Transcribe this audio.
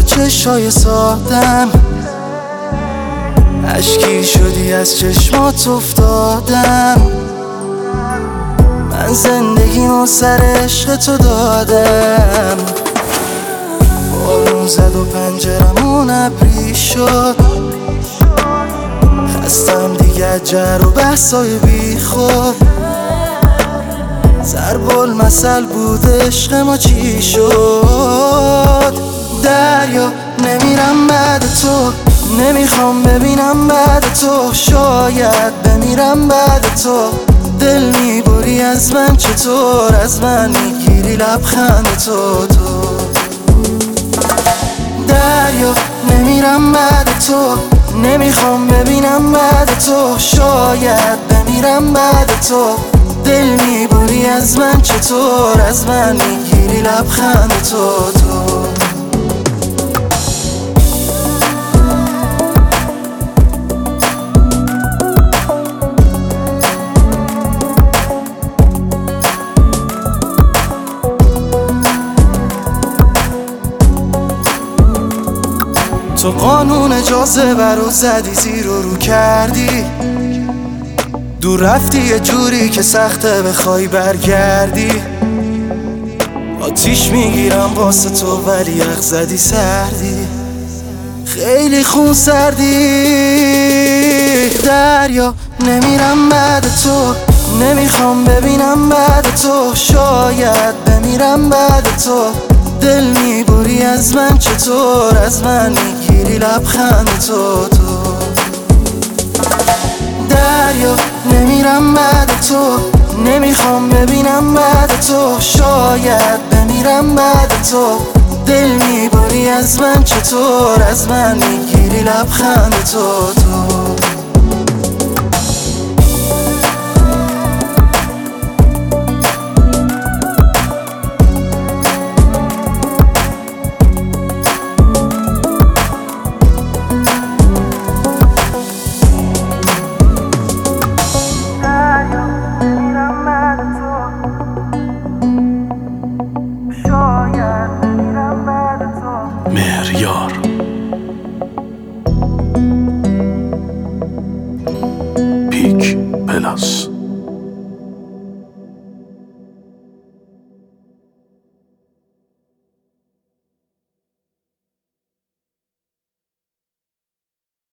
چشای سادم، اشکی شدی از چشمات افتادم. من زندگیمو سر عشق تو دادم. بارون زد و پنجرمون ابری شد، خستم دیگه جر و بحثای بی خود. ضرب المثل بود عشق ما چی شد. دریا نمیرم بعد تو، نمیخوام ببینم بعد تو، شاید بمیرم بعد تو. دل میبری از من چطور، از من میگیری لبخند تو. دریا نمیرم بعد تو، نمیخوام ببینم بعد تو، شاید بمیرم بعد تو. دل میبری از من چطور، از من میگیری لبخند تو. تو قانون جاذبه رو زدی، زیر و رو کردی، دور رفتی یه جوری که سخته بخوای برگردی. آتیش میگیرم واسه تو ولی یخ زدی سردی، خیلی خون سردی. دریا نمیرم بعد تو، نمیخوام ببینم بعد تو، شاید بمیرم بعد تو. دل میبری از من چطور، از من میگیری لبخند تو. دریا نمیرم بعد تو، نمیخوام ببینم بعد تو، شاید بمیرم بعد تو. دل میبری از من چطور، از من میگیری لبخند تو. مهریار پیک پلاس.